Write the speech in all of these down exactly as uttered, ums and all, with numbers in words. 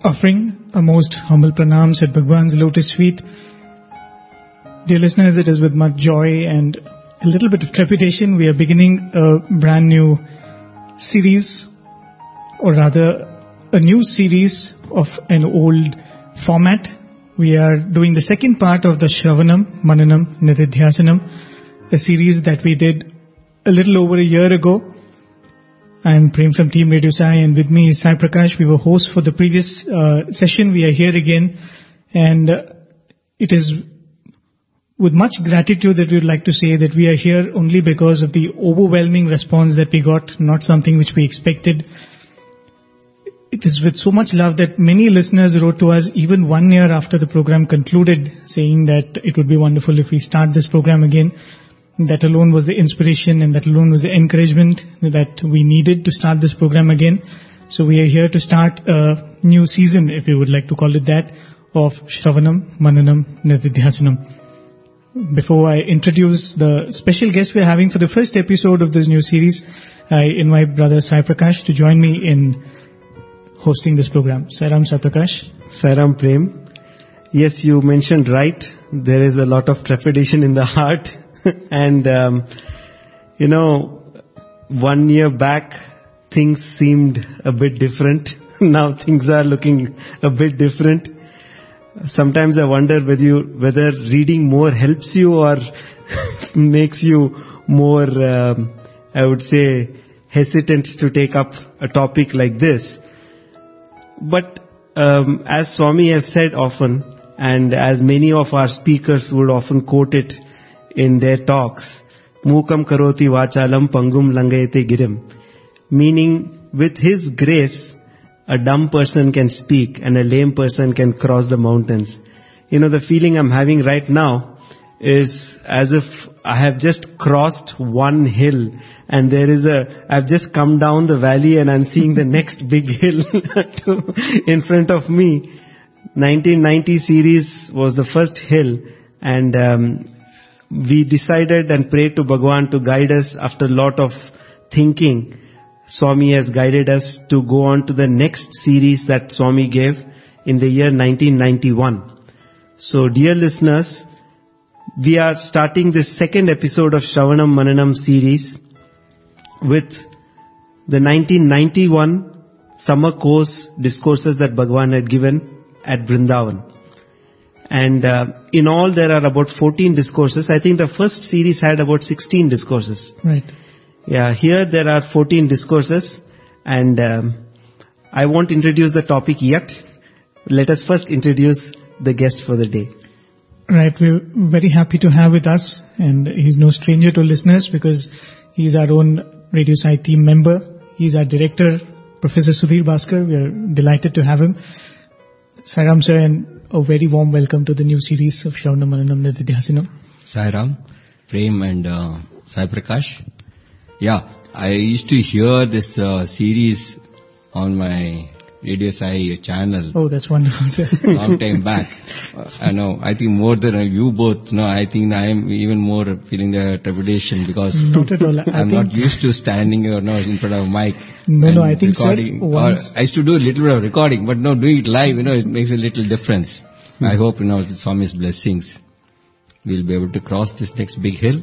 Offering a most humble pranams at Bhagwan's lotus feet. Dear listeners, it is with much joy and a little bit of trepidation we are beginning a brand new series, or rather a new series of an old format. We are doing the second part of the Shravanam, Mananam, Nididhyasanam, a series that we did a little over a year ago. I am Prem from Team Radio Sai, and with me is Sai Prakash. We were hosts for the previous uh, session. We are here again, and uh, it is with much gratitude that we would like to say that we are here only because of the overwhelming response that we got, not something which we expected. It is with so much love that many listeners wrote to us even one year after the program concluded, saying that it would be wonderful if we start this program again. That alone was the inspiration, and that alone was the encouragement that we needed to start this program again. So we are here to start a new season, if you would like to call it that, of Shravanam, Mananam, Nididhyasanam. Before I introduce the special guest we are having for the first episode of this new series, I invite Brother Sai Prakash to join me in hosting this program. Sairam Sai Prakash. Sairam Prem. Yes, you mentioned right. There is a lot of trepidation in the heart. And, um, you know, one year back, things seemed a bit different. Now things are looking a bit different. Sometimes I wonder whether you, whether reading more helps you or makes you more, um, I would say, hesitant to take up a topic like this. But um, as Swami has said often, and as many of our speakers would often quote it in their talks, Mukam karoti vachalam pangum langayate girim. Meaning, with His grace, a dumb person can speak and a lame person can cross the mountains. You know, the feeling I'm having right now is as if I have just crossed one hill and there is a, I've just come down the valley and I'm seeing the next big hill to, in front of me. nineteen ninety series was the first hill, and um, we decided and prayed to Bhagwan to guide us after a lot of thinking. Swami has guided us to go on to the next series that Swami gave in the year nineteen ninety-one. So dear listeners, we are starting this second episode of Shravanam Mananam series with the nineteen ninety-one summer course discourses that Bhagwan had given at Vrindavan. And uh, in all there are about fourteen discourses. I think the first series had about sixteen discourses. Right. Yeah, here there are fourteen discourses, and um, I won't introduce the topic yet. Let us first introduce the guest for the day. Right, we're very happy to have with us, and he's no stranger to listeners because he's our own Radio Sai team member. He's our director, Professor Sudhir Bhaskar. We are delighted to have him. Sairam sir, and a very warm welcome to the new series of Shravanam Mananam Nididhyasanam. Sairam, Prem and uh, Sai Prakash. Yeah, I used to hear this uh, series on my Radio Sai channel. Oh, that's wonderful, sir. Long time back. Uh, I know, I think more than uh, you both, no, I think I am even more feeling the trepidation because not at all. I I'm think not used to standing or no, in front of a mic. No, no, I think, sir, once I used to do a little bit of recording, but no, doing it live, you know, it makes a little difference. Hmm. I hope, you know, with Swami's blessings, we'll be able to cross this next big hill.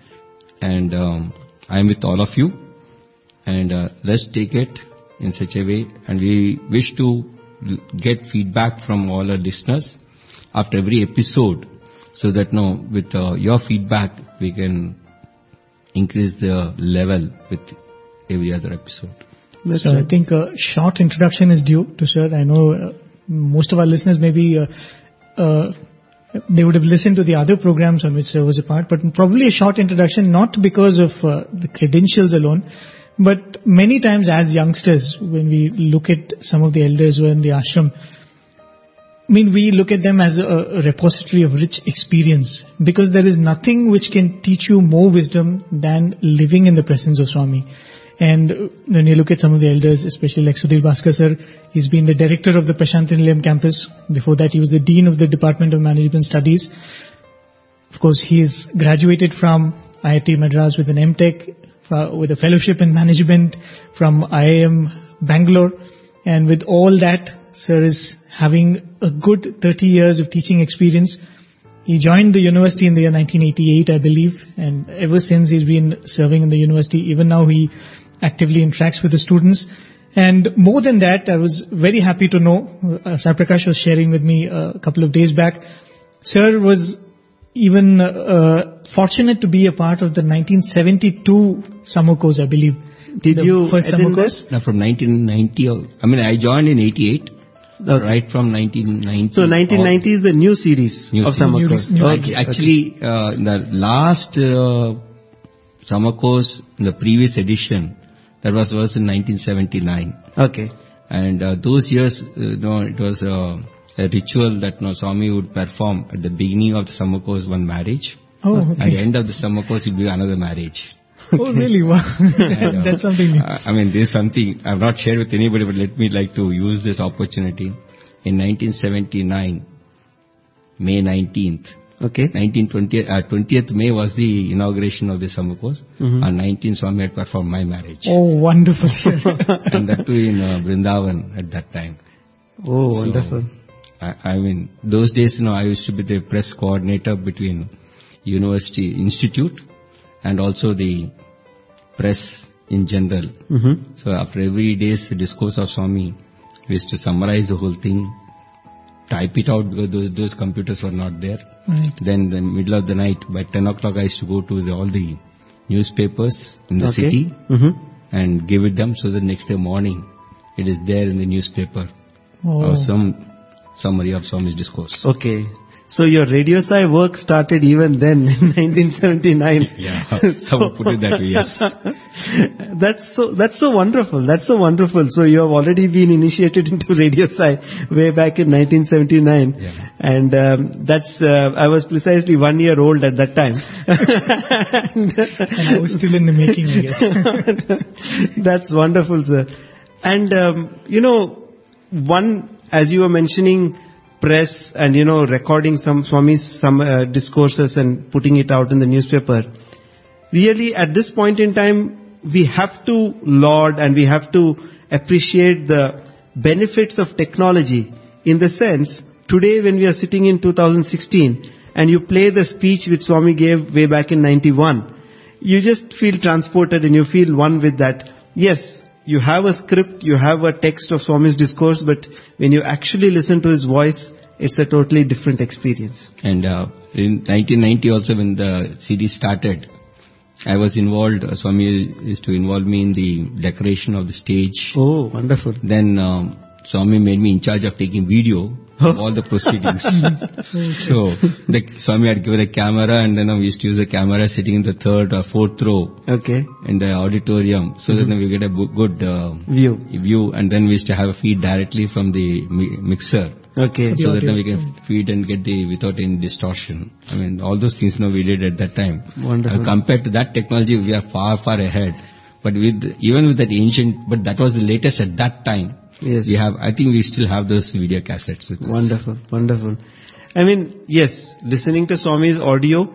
And um, I'm with all of you. And uh, let's take it in such a way. And we wish to get feedback from all our listeners after every episode, so that, no, with uh, your feedback, we can increase the level with every other episode. So right. I think a short introduction is due to sir. I know uh, most of our listeners maybe uh, uh, they would have listened to the other programs on which sir was a part, but probably a short introduction, not because of uh, the credentials alone, but many times as youngsters, when we look at some of the elders who are in the ashram, I mean, we look at them as a, a repository of rich experience, because there is nothing which can teach you more wisdom than living in the presence of Swami. And when you look at some of the elders, especially like Sudhir Bhaskar sir, he's been the director of the Prashanthi Nilayam campus. Before that, he was the dean of the Department of Management Studies. Of course, he is graduated from I I T Madras with an M Tech, uh, with a fellowship in management from I I M Bangalore. And with all that, sir is having a good thirty years of teaching experience. He joined the university in the year nineteen eighty-eight, I believe, and ever since he's been serving in the university. Even now he actively interacts with the students. And more than that, I was very happy to know, uh, Sai Prakash was sharing with me uh, a couple of days back, sir was even uh, fortunate to be a part of the nineteen seventy-two summer course, I believe. Did the you first summer attend course? No, from nineteen ninety, I mean, I joined in eighty-eight, Okay. right from nineteen ninety. So nineteen ninety is the new series New of series. summer New course. new Okay, series. Actually, uh, in the last uh, summer course, in the previous edition, that was, was in nineteen seventy-nine. Okay. And uh, those years, uh, you know, it was uh, a ritual that you know, Swami would perform at the beginning of the summer course, one marriage. Oh, At the okay. end of the summer course, it would be another marriage. Oh, really? Wow. And, uh, That's something new. uh, I mean, this is something I've not shared with anybody, but let me like to use this opportunity. In nineteen seventy-nine, May nineteenth, Okay. nineteen twenty, uh, twentieth May was the inauguration of the summer course. Mhm. On nineteenth, Swami had performed my marriage. Oh, wonderful, sir. And that too in uh, Vrindavan at that time. Oh, So, wonderful. I, I mean, those days, you know, I used to be the press coordinator between University Institute and also the press in general. Mm-hmm. So after every day's discourse of Swami, we used to summarize the whole thing, type it out because those, those computers were not there. Right. Then in the middle of the night, by ten o'clock, I used to go to the, all the newspapers in the Okay. city Mm-hmm. and give it them so the next day morning it is there in the newspaper Oh. or some summary of Swami's discourse. Okay. So your Radio Sai work started even then in nineteen seventy-nine. Yeah, some put it that way, yes. That's so, that's so wonderful. That's so wonderful. So you have already been initiated into Radio Sai way back in nineteen seventy-nine. Yeah. And um, that's, uh, I was precisely one year old at that time. and, And I was still in the making, I guess. That's wonderful, sir. And, um, you know, one, as you were mentioning, press and, you know, recording some Swami's some uh, discourses and putting it out in the newspaper. Really, at this point in time, we have to laud and we have to appreciate the benefits of technology in the sense, today when we are sitting in two thousand sixteen and you play the speech which Swami gave way back in ninety-one, you just feel transported and you feel one with that. Yes, you have a script, you have a text of Swami's discourse, but when you actually listen to his voice, it's a totally different experience. And uh, in nineteen ninety also when the C D started, I was involved, uh, Swami used to involve me in the decoration of the stage. Oh, wonderful. Then um, Swami made me in charge of taking video of all the proceedings. So the Swami had given a camera and then uh, we used to use a camera sitting in the third or fourth row Okay. in the auditorium so that we get a bu- good uh, View. view, and then we used to have a feed directly from the mi- mixer. Okay. The So that audio. then we can feed and get the without any distortion. I mean, all those things, you know, we did at that time. Wonderful. Uh, compared to that technology, we are far, far ahead. But with even with that ancient, but that was the latest at that time. Yes. We have, I think we still have those video cassettes with us. Wonderful, wonderful. I mean, yes, listening to Swami's audio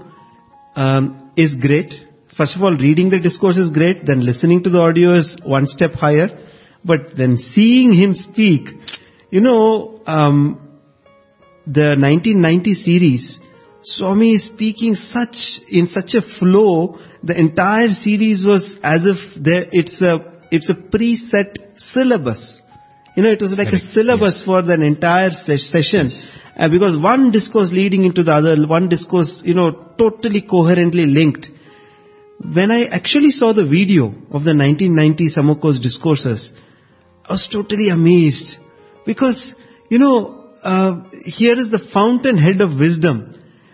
um, is great. First of all, reading the discourse is great. Then listening to the audio is one step higher. But then seeing him speak, you know, um, the nineteen ninety series, Swami is speaking such in such a flow. The entire series was as if there it's a it's a preset syllabus. You know, it was like Correct, a syllabus yes. for the entire ses- session. Uh, because one discourse leading into the other, one discourse, you know, totally coherently linked. When I actually saw the video of the nineteen ninety summer course discourses, I was totally amazed. Because, you know, uh, here is the fountainhead of wisdom.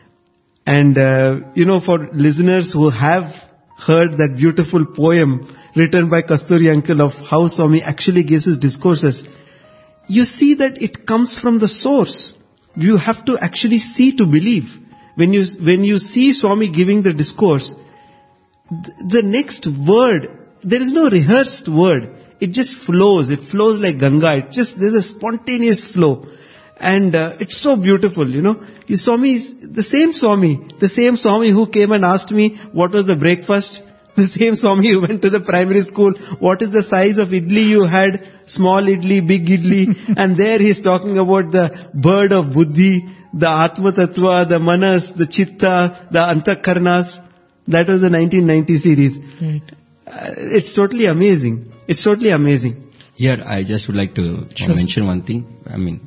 And, uh, you know, for listeners who have heard that beautiful poem written by Kasturi uncle of how Swami actually gives his discourses, you see that it comes from the source. You have to actually see to believe. When you, when you see Swami giving the discourse, th- the next word, there is no rehearsed word. It just flows. It flows like Ganga. It just, there's a spontaneous flow. And uh, it's so beautiful, you know. You Swami is the same Swami, the same Swami who came and asked me what was the breakfast. The same Swami who went to the primary school. What is the size of idli you had? Small idli, big idli. And there he's talking about the bird of buddhi, the atma tattva, the manas, the chitta, the antakarnas. That was the nineteen ninety series. Right. Uh, it's totally amazing. It's totally amazing. Here, I just would like to Sure. mention one thing. I mean,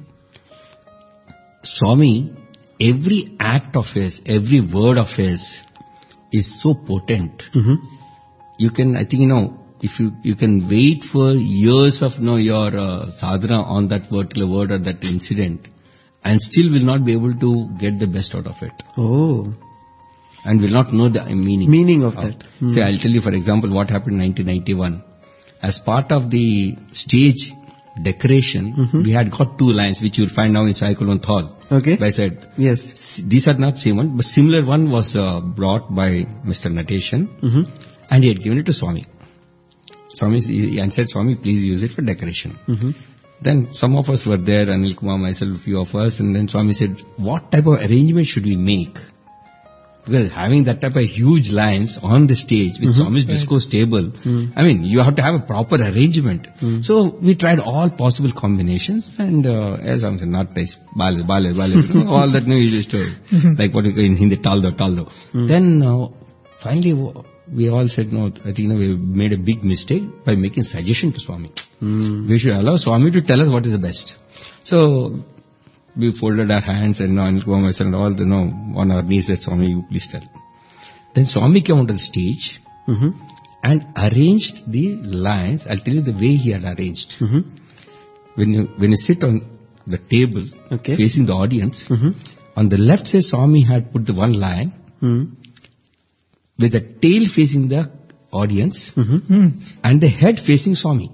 Swami, every act of his, every word of his is so potent. Mm-hmm. You can, I think, you know, if you, you can wait for years of, you know, your uh, sadhana on that particular word or that incident and still will not be able to get the best out of it. Oh. And will not know the meaning. Meaning of that. Hmm. Say, I'll tell you, for example, what happened in nineteen ninety-one. As part of the stage decoration, Mhm. we had got two lines, which you'll find now in Cyclone Hall. Okay. By said, Yes. these are not same one, but similar one was uh, brought by Mister Nateshan, Mm-hmm. and he had given it to Swami. Swami he- and said, Swami, please use it for decoration. Mm-hmm. Then some of us were there, Anil Kumar, myself, a few of us, and then Swami said, what type of arrangement should we make? Because having that type of huge lines on the stage with Mhm. Swami's Right. discourse table, Mm. I mean, you have to have a proper arrangement. Mm. So we tried all possible combinations, and uh, as I'm saying, not nice, bale, bale, bale, you know, all that new used to, like what you call in Hindi, taldo, taldo. Mm. Then uh, finally w- we all said, no, I think you know, we made a big mistake by making suggestion to Swami. Mm. We should allow Swami to tell us what is the best. So we folded our hands and, you know, Anil Kumar, myself and all, you know, on our knees said, Swami, you please tell. Then Swami came onto the stage Mm-hmm. and arranged the lines. I'll tell you the way he had arranged. Mm-hmm. When you, when you sit on the table Okay. facing the audience, Mm-hmm. on the left side Swami had put the one line Mm-hmm. with the tail facing the audience Mm-hmm. Hmm. and the head facing Swami.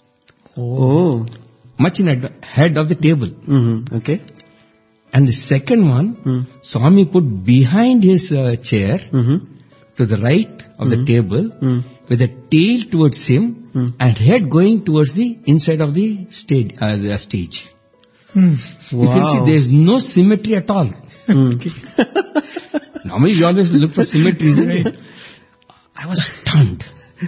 Oh. Much in adva- head of the table. Mm-hmm. Okay. And the second one, Mm. Swami put behind his uh, chair Mm-hmm. to the right of the table Mm. with the tail towards him Mm. and head going towards the inside of the stage. Uh, the stage. Hmm. You can see there is no symmetry at all. Mm. Normally we always look for symmetry, isn't it? I was stunned.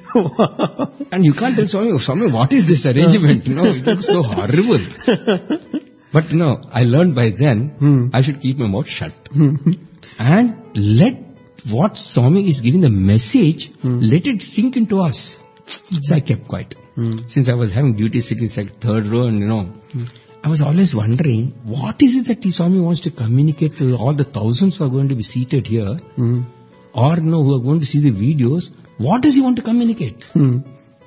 And you can't tell Swami, Swami, what is this arrangement? You know, it looks so horrible. But you know, I learned by then, Hmm. I should keep my mouth shut. And let what Swami is giving the message, Hmm. let it sink into us. So I kept quiet. Hmm. Since I was having duty sitting like third row and you know, I was always wondering, what is it that the Swami wants to communicate to all the thousands who are going to be seated here, Mm. or you know, who are going to see the videos? What does he want to communicate? Mm.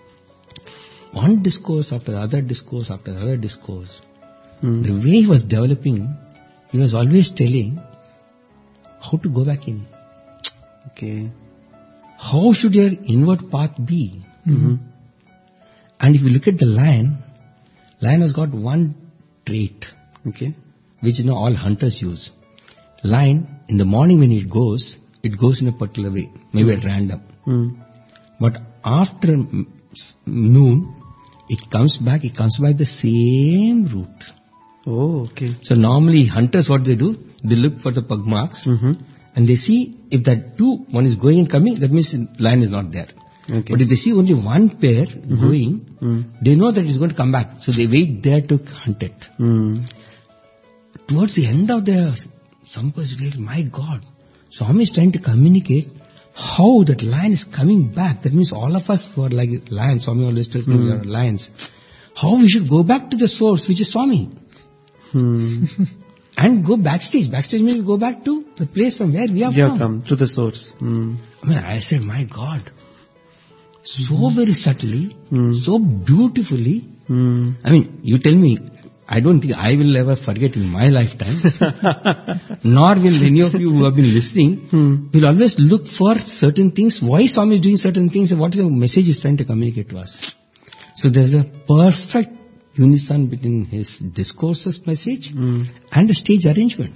One discourse after the other discourse after the other discourse. Mm. The way he was developing, he was always telling how to go back in. Okay. How should your inward path be? Mm-hmm. And if you look at the lion, lion has got one trait, Okay. which you know all hunters use. Lion, in the morning when it goes, it goes in a particular way, maybe at random. Mm. But after mm, s- noon, it comes back, it comes by the same route. Oh, okay. So normally hunters, what they do, they look for the pug marks Mm-hmm. and they see if that two, one is going and coming, that means lion is not there. Okay. But if they see only one pair going, Mm. they know that it's going to come back. So they wait there to hunt it. Mm. Towards the end of the Samkas real, my God, Swami is trying to communicate how that lion is coming back. That means all of us who are like lions, Swami always tells me we are lions. How we should go back to the source, which is Swami. Hmm. And go backstage. Backstage means go back to the place from where we are You from. have come to the source. Mm. I mean, I said, my God, so very subtly, Hmm. so beautifully. Mm. I mean, you tell me, I don't think I will ever forget in my lifetime, nor will any of you who have been listening, Hmm. will always look for certain things, why Swami is doing certain things, and what is the message he's trying to communicate to us. So there's a perfect unison between his discourses message Mm. and the stage arrangement.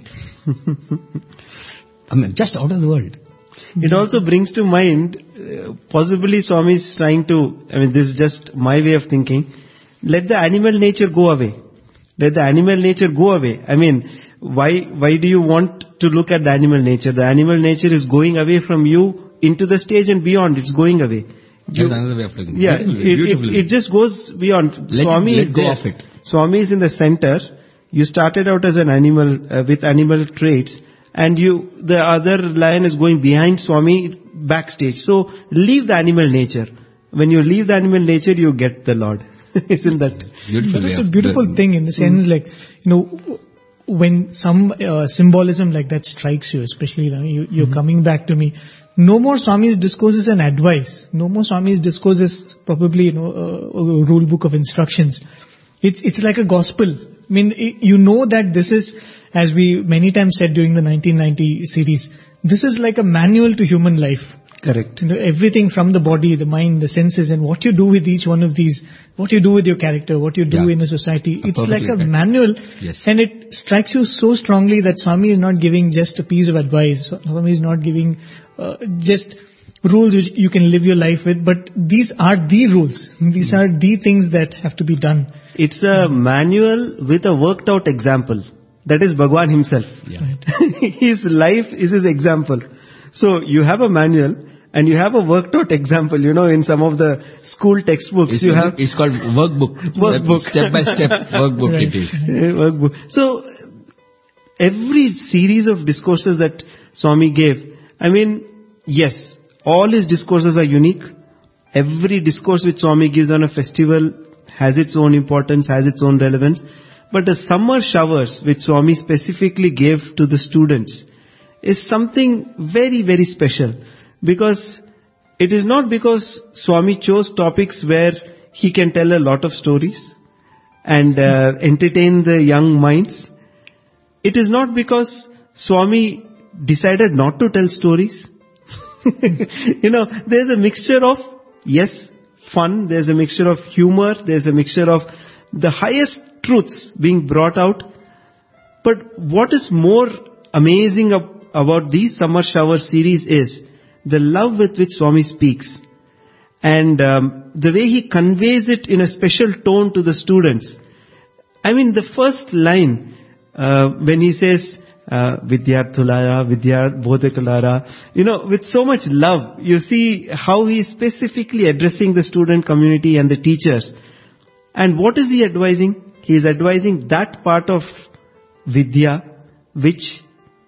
I mean, just out of the world. It also brings to mind, uh, possibly Swami is trying to, I mean, this is just my way of thinking, let the animal nature go away. Let the animal nature go away. I mean, why, why do you want to look at the animal nature? The animal nature is going away from you into the stage and beyond. It's going away. You, That's another way of looking. yeah, Beautifully, it, beautifully. it, it just goes beyond. Let Swami it, is let go there. of it. Swami is in the center. You started out as an animal uh, with animal traits, and you the other lion is going behind Swami backstage. So leave the animal nature. When you leave the animal nature, you get the Lord. Isn't that Beautiful But way it's a of beautiful the- thing in the sense like, you know, when some uh, symbolism like that strikes you, especially you know, you, you're coming back to me, no more Swami's discourses and advice. No more Swami's discourses, probably, you know, uh, a rule book of instructions. It's, it's like a gospel. I mean, i- you know that this is, as we many times said during the nineteen ninety series, this is like a manual to human life. correct? You know, everything from the body, the mind, the senses, and what you do with each one of these, what you do with your character, what you do Yeah. in a society. Uh, It's like perfectly a correct. manual, Yes. and it strikes you so strongly that Swami is not giving just a piece of advice. Swami is not giving uh, just rules which you can live your life with, but these are the rules. These are the things that have to be done. It's a manual with a worked out example. That is Bhagwan himself. Yeah. Right. His life is his example. So you have a manual and you have a worked out example. You know, in some of the school textbooks It's, you have it's called workbook. Workbook. Step by step workbook Right. it is. Uh, workbook. So every series of discourses that Swami gave, I mean, yes, all his discourses are unique. Every discourse which Swami gives on a festival has its own importance, has its own relevance. But the summer showers which Swami specifically gave to the students is something very, very special. Because it is not because Swami chose topics where he can tell a lot of stories and uh, entertain the young minds. It is not because Swami decided not to tell stories. You know, there's a mixture of, yes, fun, there's a mixture of humor, there's a mixture of the highest truths being brought out. But what is more amazing ab- about these summer shower series is the love with which Swami speaks. And um, the way he conveys it in a special tone to the students. I mean, the first line, uh, when he says, uh, Vidyarthulara, Vidyar Bodhakalara, you know, with so much love, you see how he is specifically addressing the student community and the teachers. And what is he advising? He is advising that part of Vidya, which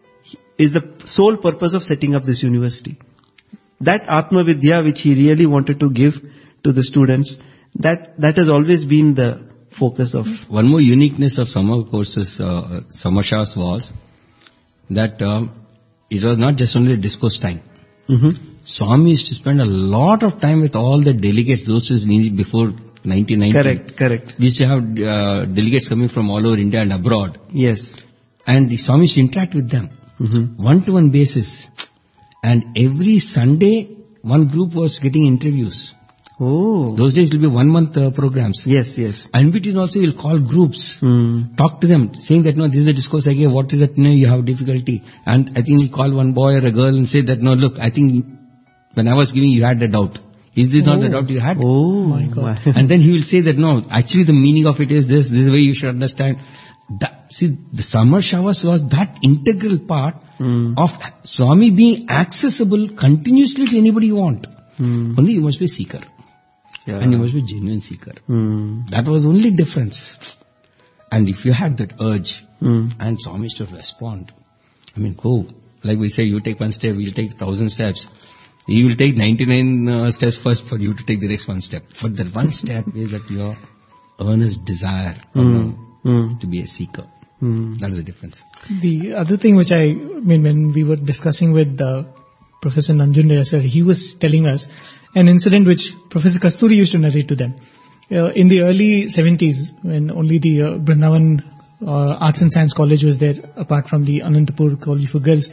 is the sole purpose of setting up this university. That Atma Vidya which he really wanted to give to the students, that, that has always been the focus of. One more uniqueness of summer courses, uh, summer showers was that um, it was not just only discourse time. Mm-hmm. Swami used to spend a lot of time with all the delegates, those who was before nineteen ninety. Correct, correct. We used to have uh, delegates coming from all over India and abroad. Yes. And the Swami used to interact with them, Mm-hmm. one-to-one basis. And every Sunday, one group was getting interviews. Oh. Those days it will be one-month uh, programs. Yes, yes. And between also you'll call groups, Mm. talk to them, saying that, no, this is a discourse I gave, what is that, no, you have difficulty. And I think he called one boy or a girl and said that, no, look, I think when I was giving, you had a doubt. Is this not the Oh. doubt you had? Oh, My God. And then he will say that, no, actually the meaning of it is this, this is the way you should understand. That, see, the summer showers was that integral part Mm. of Swami being accessible continuously to anybody you want. Mm. Only you must be a seeker. Yeah. And you must be a genuine seeker. Mm. That was the only difference. And if you had that urge, Mm. and Swami used to respond, I mean, go. Like we say, you take one step, we'll take thousand steps. He will take ninety-nine uh, steps first for you to take the next one step. But that one step is that your earnest desire you Mm. know, Mm. to be a seeker. Mm. That is the difference. The other thing which I, I mean, when we were discussing with uh, Professor Nanjundaya sir, he was telling us an incident which Professor Kasturi used to narrate to them. Uh, in the early seventies, when only the uh, Brindavan uh, Arts and Science College was there, apart from the Anantapur College for Girls,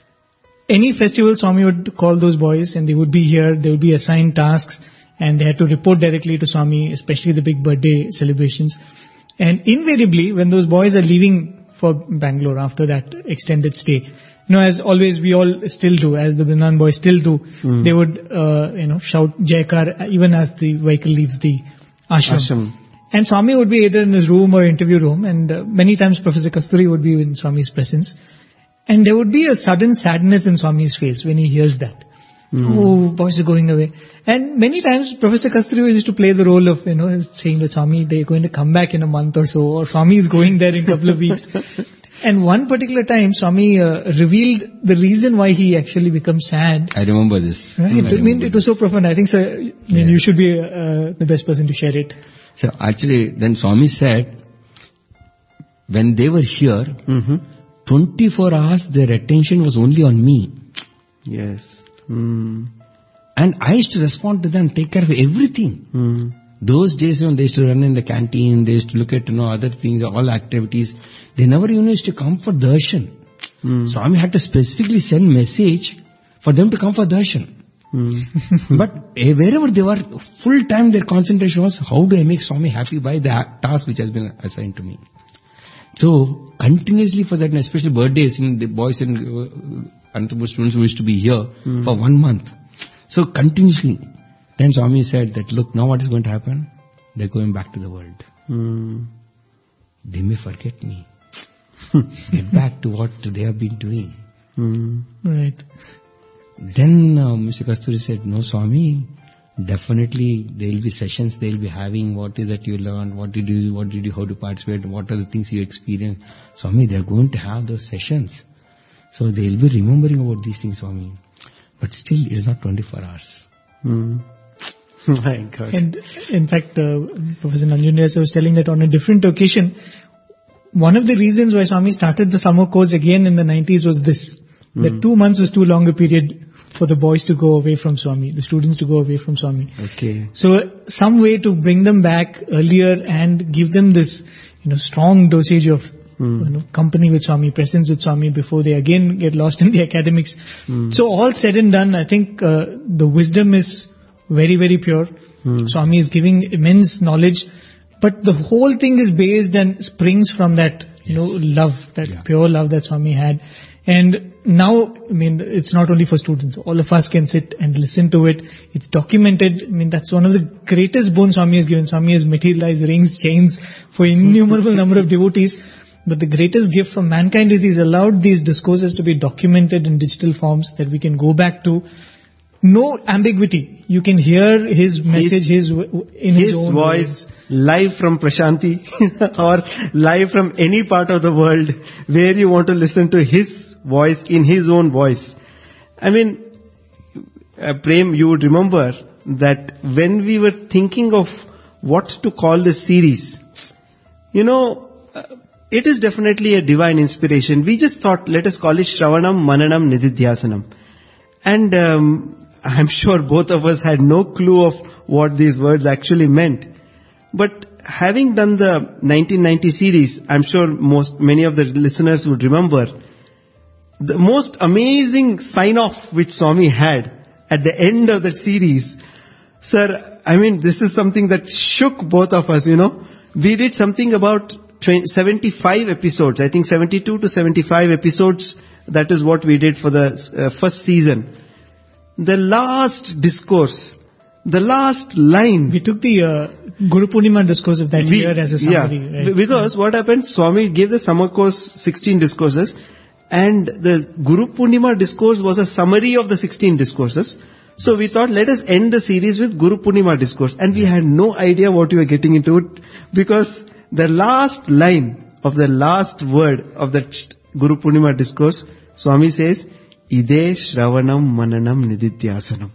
any festival, Swami would call those boys and they would be here, they would be assigned tasks and they had to report directly to Swami, especially the big birthday celebrations. And invariably, when those boys are leaving for Bangalore after that extended stay, you know, as always we all still do, as the Brindavan boys still do, Mm. they would, uh, you know, shout Jaikar even as the vehicle leaves the ashram. Ashram. And Swami would be either in his room or interview room, and uh, many times Professor Kasturi would be in Swami's presence. And there would be a sudden sadness in Swami's face when he hears that. Oh, boys are going away. And many times Professor Kasturi used to play the role of, you know, saying that Swami, they're going to come back in a month or so, or Swami is going there in a couple of weeks. And one particular time, Swami uh, revealed the reason why he actually becomes sad. I remember this. Right? I I mean, remember it was so profound. I think, sir, I mean, Yeah. you should be uh, the best person to share it. So actually, then Swami said, when they were here, Mm-hmm. twenty-four hours their attention was only on me. Yes. Mm. And I used to respond to them, take care of everything. Mm. Those days when they used to run in the canteen, they used to look at, you know, other things, all activities. They never even used to come for darshan. Mm. Swami had to specifically send message for them to come for darshan. Mm. But eh, wherever they were, full time their concentration was, how do I make Swami happy by the a- task which has been assigned to me? So, continuously for that, and especially birthdays, you know, the boys and uh, Anantapur students who used to be here Mm. for one month. So, continuously. Then Swami said that, look, now what is going to happen? They're going back to the world. Mm. They may forget me. Get back to what they have been doing. Mm. Right. Then uh, Mister Kasturi said, no Swami, definitely there will be sessions they will be having. What is that you learned? What did you, what did you, how to participate? What are the things you experienced? Swami, they are going to have those sessions. So they will be remembering about these things, Swami. But still, it is not twenty-four hours. Mm. My God. And in fact, uh, Professor Nanjundya was telling that on a different occasion, one of the reasons why Swami started the summer course again in the nineties was this. Mm. That two months was too long a period for the boys to go away from Swami, the students to go away from Swami. Okay. So some way to bring them back earlier and give them this, you know, strong dosage of Mm. you know, company with Swami, presence with Swami before they again get lost in the academics. Mm. So all said and done, I think uh, the wisdom is very, very pure. Mm. Swami is giving immense knowledge, but the whole thing is based and springs from that, you know, love, that Yeah. pure love that Swami had. And now, I mean, it's not only for students. All of us can sit and listen to it. It's documented. I mean, that's one of the greatest boons Swami has given. Swami has materialized rings, chains for innumerable number of devotees. But the greatest gift for mankind is He's allowed these discourses to be documented in digital forms that we can go back to. No ambiguity. You can hear His message, His, w- in His, His own voice words. live from Prashanti or live from any part of the world where you want to listen to His voice in His own voice. I mean, uh, Prem, you would remember that when we were thinking of what to call this series, you know, uh, it is definitely a divine inspiration. We just thought, let us call it Shravanam, Mananam, Nididhyasanam. And um, I'm sure both of us had no clue of what these words actually meant. But having done the nineteen ninety series, I'm sure most many of the listeners would remember the most amazing sign-off which Swami had at the end of that series. Sir, I mean, this is something that shook both of us, you know. We did something about seventy-five episodes, I think seventy-two to seventy-five episodes. That is what we did for the uh, first season. The last discourse, the last line. We took the uh, Guru Purnima discourse of that We- year as a summary. Yeah, right? B- because what happened, Swami gave the summer course sixteen discourses, and the Guru Purnima discourse was a summary of the sixteen discourses. So we thought, let us end the series with Guru Purnima discourse, and we had no idea what we were getting into it, because the last line of the last word of that Guru Purnima discourse, Swami says, Ide Shravanam Mananam Nididhyasanam.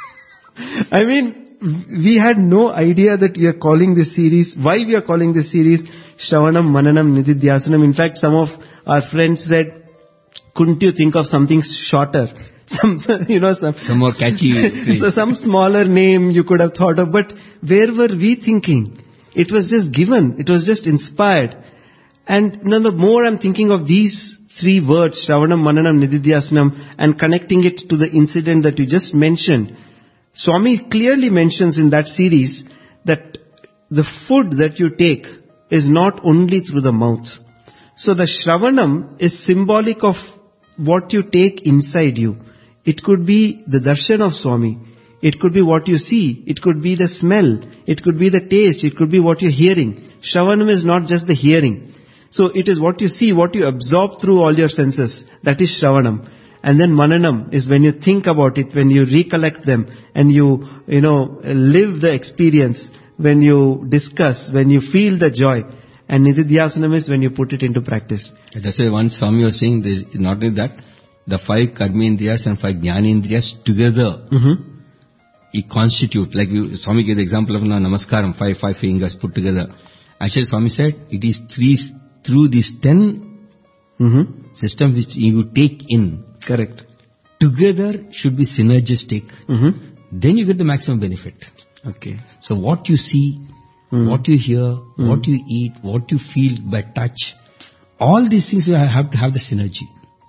I mean, we had no idea that we are calling this series, why we are calling this series Shravanam Mananam Nididhyasanam. In fact, some of our friends said, couldn't you think of something shorter? Some, you know, some, Some more catchy. so some smaller name you could have thought of, but where were we thinking? It was just given. It was just inspired. And you know, the more I'm thinking of these three words, Shravanam, Mananam, Nididhyasanam, and connecting it to the incident that you just mentioned, Swami clearly mentions in that series that the food that you take is not only through the mouth. So the Shravanam is symbolic of what you take inside you. It could be the darshan of Swami. It could be what you see. It could be the smell. It could be the taste. It could be what you're hearing. Shravanam is not just the hearing. So it is what you see, what you absorb through all your senses. That is Shravanam. And then mananam is when you think about it, when you recollect them, and you, you know, live the experience, when you discuss, when you feel the joy. And nididhyasanam is when you put it into practice. That's why once Swami was saying, there is not only that, the five karmendriyas and five jnanendriyas together, Mm-hmm. it constitute, like we, Swami gave the example of no, namaskaram, five, five fingers put together. Actually, Swami said, it is three, through these ten Mm-hmm. systems which you take in, Correct. together should be synergistic. Mm-hmm. Then you get the maximum benefit. Okay. So what you see, Mm. what you hear, what you eat, what you feel by touch, all these things you have to have the synergy.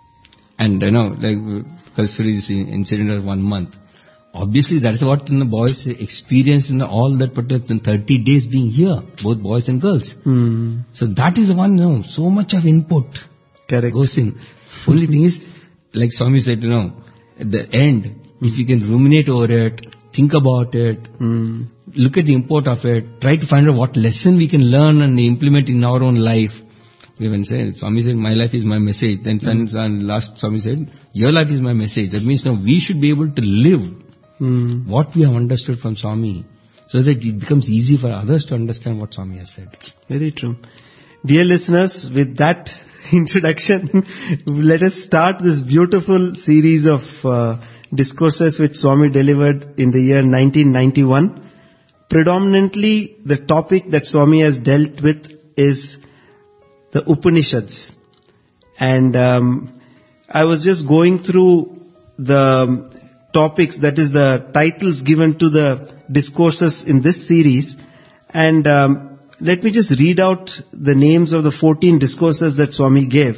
And you know, like Kasturi's incident of one month, obviously that is what you know, boys experience in all that particular thirty days being here, both boys and girls. Mm. So that is the one, you know, so much of input Correct. goes in. Only thing is, like Swami said, you know, at the end, if you can ruminate over it, think about it, Mm. look at the import of it, try to find out what lesson we can learn and implement in our own life. We even said, Swami said, my life is my message. Then son, son, last Swami said, your life is my message. That means now we should be able to live Mm. what we have understood from Swami, so that it becomes easy for others to understand what Swami has said. Very true. Dear listeners, with that introduction, let us start this beautiful series of uh, discourses which Swami delivered in the year nineteen ninety-one. Predominantly, the topic that Swami has dealt with is the Upanishads. And um, I was just going through the topics, that is the titles given to the discourses in this series. And um, let me just read out the names of the fourteen discourses that Swami gave.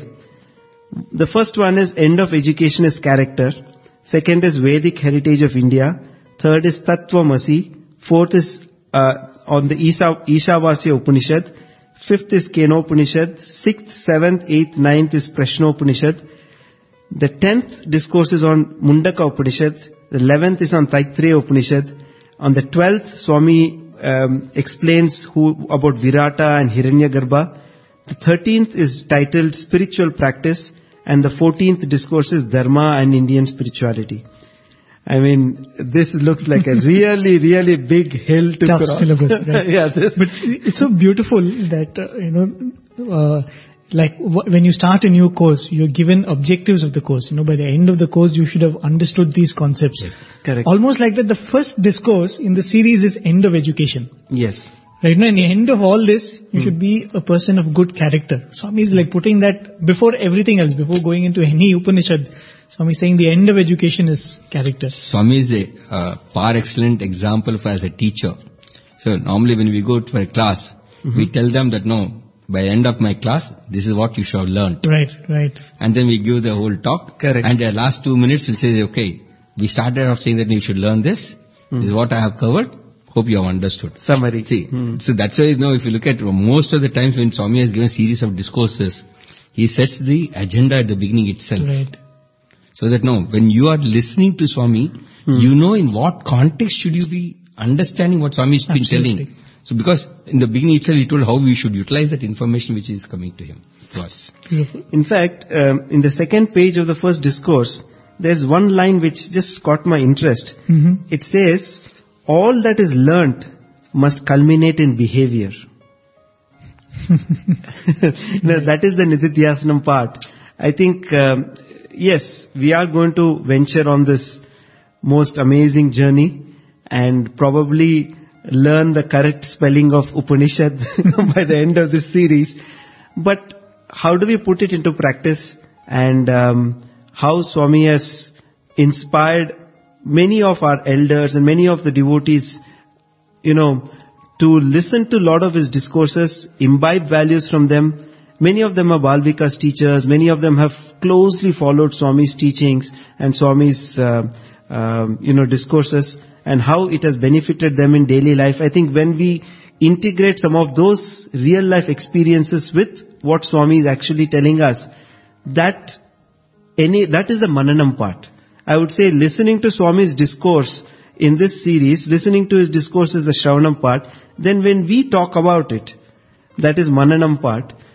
The first one is End of Education as Character. Second is Vedic Heritage of India. Third is Tattvamasi. Fourth is uh, on the Isha, Ishavasya Upanishad. Fifth is Kenopanishad. Sixth, seventh, eighth, ninth is Prashnopanishad. The tenth discourse is on Mundaka Upanishad. The eleventh is on Taittiriya Upanishad. On the twelfth, Swami um, explains who about Virata and Hiranyagarbha. The thirteenth is titled Spiritual Practice. And the fourteenth discourse is Dharma and Indian Spirituality. I mean, this looks like a really, really big hill to Tough cross. syllabus, right? Yeah, this. But it's so beautiful that, uh, you know, uh, like w- when you start a new course, you're given objectives of the course. You know, by the end of the course, you should have understood these concepts. Correct. Almost like that the first discourse in the series is End of Education. Yes. Right now, in the end of all this, you should be a person of good character. Swami is like putting that before everything else, before going into any Upanishad. Swami is saying the end of education is character. Swami is a uh, par excellent example for as a teacher. So normally when we go to a class, mm-hmm. we tell them that no, by the end of my class, this is what you should have learned. Right, right. And then we give the whole talk. Correct. And the last two minutes we'll say, okay, we started off saying that you should learn this. Mm. This is what I have covered. Hope you have understood. Summary. See, Hmm. so that's why, you know, if you look at most of the times when Swami has given a series of discourses, he sets the agenda at the beginning itself. Right. So that no, when you are listening to Swami, Hmm. you know in what context should you be understanding what Swami has been Absolutely. telling. So because in the beginning itself he told how we should utilize that information which is coming to him, to us. Beautiful. In fact, um, in the second page of the first discourse, there's one line which just caught my interest. Mm-hmm. It says, all that is learnt must culminate in behavior. Now, that is the Nididhyasanam part. I think, um, yes, we are going to venture on this most amazing journey and probably learn the correct spelling of Upanishad by the end of this series. But how do we put it into practice, and um, how Swami has inspired many of our elders and many of the devotees, you know, to listen to a lot of his discourses, imbibe values from them. Many of them are Balvika's teachers. Many of them have closely followed Swami's teachings and Swami's, uh, um, you know, discourses, and how it has benefited them in daily life. I think when we integrate some of those real life experiences with what Swami is actually telling us, that any that is the Mananam part. I would say listening to Swami's discourse in this series, listening to his discourse is the Shravanam part. Then when we talk about it, that is Mananam part.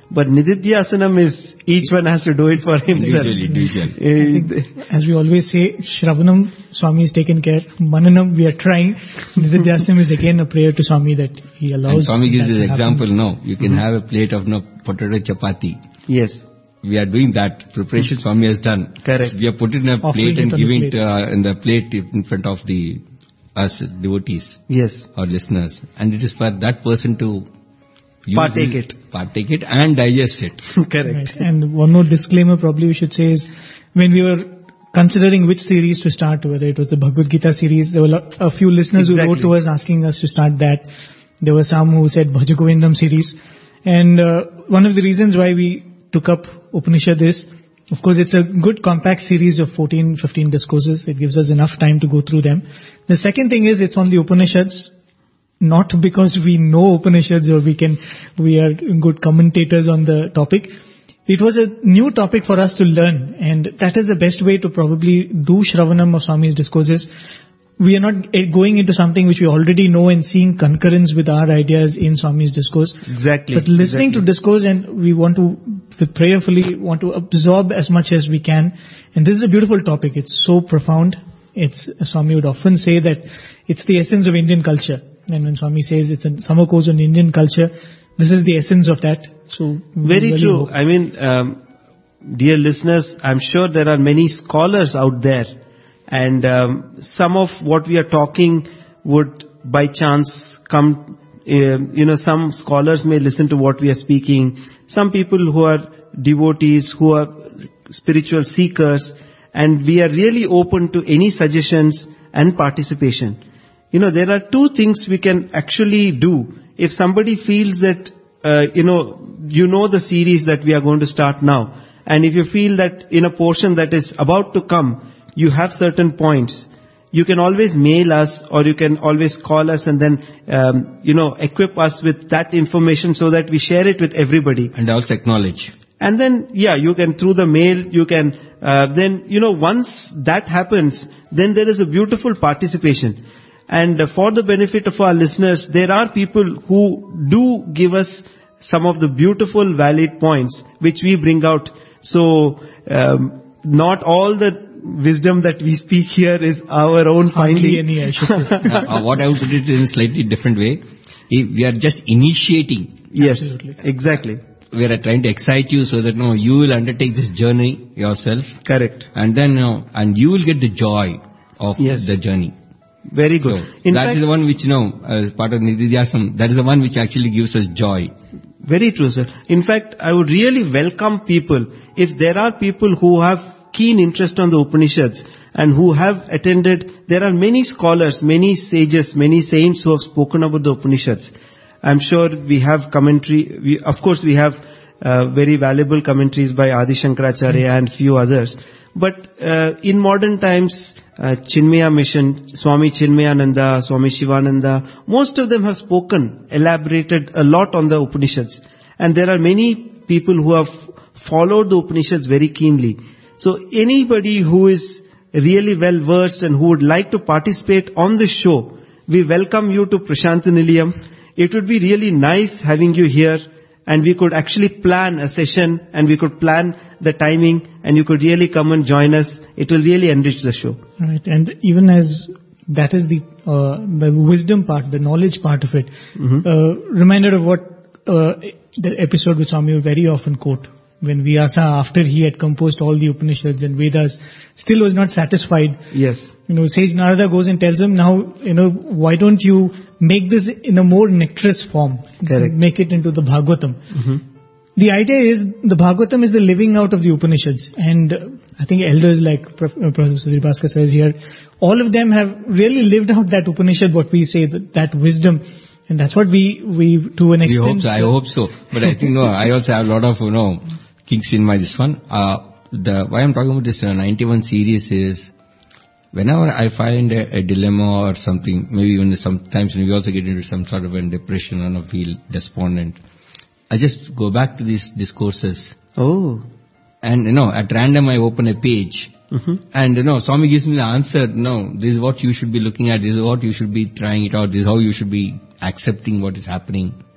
But Nididhyasanam is, each one has to do it for himself. Individually, individually. As we always say, Shravanam, Swami is taken care. Mananam, we are trying. Nididhyasanam is again a prayer to Swami that he allows. And Swami gives that this to happen. example, no, you can mm-hmm. have a plate of no potato chapati. Yes. We are doing that. Preparation mm-hmm. Swami has done. Correct. We are putting a Offering plate and giving it plate. uh, in the plate in front of the us devotees. Yes. Or listeners. And it is for that person to use partake it. Partake it and digest it. Correct. Right. And one more disclaimer probably we should say is, when we were considering which series to start, whether it was the Bhagavad Gita series, there were a few listeners exactly. who wrote to us asking us to start that. There were some who said Bhaja Govindam series. And uh, one of the reasons why we took up Upanishad is, of course, it's a good compact series of fourteen, fifteen discourses. It gives us enough time to go through them. The second thing is, it's on the Upanishads, not because we know Upanishads or we can, we are good commentators on the topic. It was a new topic for us to learn, and that is the best way to probably do Shravanam of Swami's discourses. We are not going into something which we already know and seeing concurrence with our ideas in Swami's discourse. Exactly. But listening exactly. to discourse, and we want to, with prayerfully, want to absorb as much as we can. And this is a beautiful topic. It's so profound. It's, Swami would often say that it's the essence of Indian culture. And when Swami says it's a summer course on Indian culture, this is the essence of that. So very really true. hope. I mean, um, dear listeners, I'm sure there are many scholars out there. And um, some of what we are talking would by chance come, uh, you know, some scholars may listen to what we are speaking. Some people who are devotees, who are spiritual seekers, and we are really open to any suggestions and participation. You know, there are two things we can actually do. If somebody feels that, uh, you know, you know the series that we are going to start now, and if you feel that in a portion that is about to come, you have certain points, you can always mail us or you can always call us and then, um, you know, equip us with that information so that we share it with everybody. And also acknowledge. And then, yeah, you can through the mail, you can, uh, then, you know, once that happens, then there is a beautiful participation. And uh, for the benefit of our listeners, there are people who do give us some of the beautiful valid points which we bring out. So, um, not all the wisdom that we speak here is our own finding. Any, I should say. uh, what I would put it in a slightly different way, if we are just initiating. Yes, Absolutely. exactly. We are trying to excite you so that no, you will undertake this journey yourself. Correct. And then, no, and you will get the joy of Yes. the journey. Very good. So In that fact, is the one which, you know, as part of Nididhyasam, that is the one which actually gives us joy. very true, sir. In fact, I would really welcome people, if there are people who have keen interest on the Upanishads and who have attended, there are many scholars, many sages, many saints who have spoken about the Upanishads. I'm sure we have commentary, we, of course we have uh, very valuable commentaries by Adi Shankaracharya mm-hmm. and few others. But uh, in modern times, uh, Chinmaya Mission, Swami Chinmayananda, Swami Shivananda, most of them have spoken, elaborated a lot on the Upanishads. And there are many people who have followed the Upanishads very keenly. So anybody who is really well versed and who would like to participate on this show, we welcome you to Prashanta Nilayam. It would be really nice having you here, and we could actually plan a session and we could plan the timing and you could really come and join us. It will really enrich the show. Right, and even as that is the uh, the wisdom part, the knowledge part of it, mm-hmm. uh, reminder of what uh, the episode which Swami will very often quote. When Vyasa, after he had composed all the Upanishads and Vedas, still was not satisfied. Yes. You know, Sage Narada goes and tells him, now, you know, why don't you make this in a more nectarous form? Correct. Make it into the Bhagavatam. Mm-hmm. The idea is, the Bhagavatam is the living out of the Upanishads. And uh, I think elders like Prof, uh, Professor Sudhir Bhaskar says here, all of them have really lived out that Upanishad, what we say, that, that wisdom. And that's what we, we to an extent. We hope so, I hope so. But I think, no, I also have a lot of, you know, kinks in my this one. Uh, the why I'm talking about this uh, ninety-one series is, whenever I find a, a dilemma or something, maybe even sometimes we also get into some sort of a depression and I feel despondent, I just go back to these discourses. Oh. And, you know, at random I open a page. Mm-hmm. And, you know, Swami gives me the answer, no, this is what you should be looking at, this is what you should be trying it out, this is how you should be accepting what is happening.